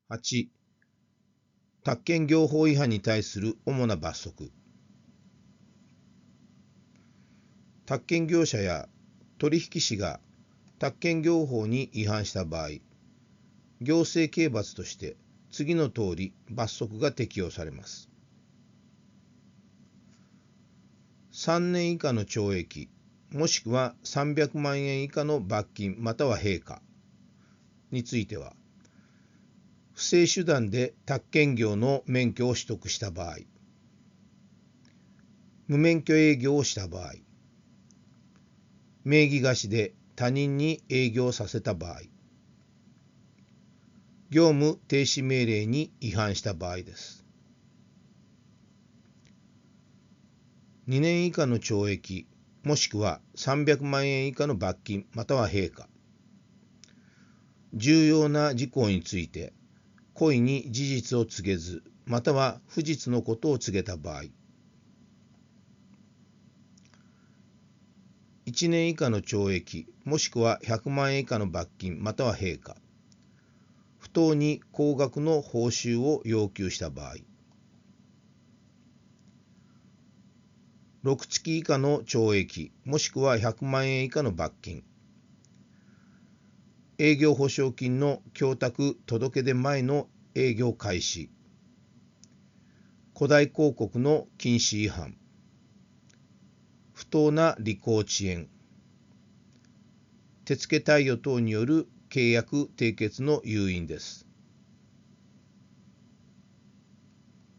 8、宅建業法違反に対する主な罰則。宅建業者や取引士が宅建業法に違反した場合、行政刑罰として次の通り罰則が適用されます。3年以下の懲役、もしくは300万円以下の罰金または併科については、不正手段で宅建業の免許を取得した場合、無免許営業をした場合、名義貸しで他人に営業させた場合、業務停止命令に違反した場合です。2年以下の懲役、もしくは300万円以下の罰金または併科。重要な事項について、故意に事実を告げず、または不実のことを告げた場合。1年以下の懲役、もしくは100万円以下の罰金または併科。不当に高額の報酬を要求した場合。6月以下の懲役、もしくは100万円以下の罰金。営業保証金の供託届出前の営業開始。誇大広告の禁止違反。不当な履行遅延。手付貸与等による契約締結の誘引です。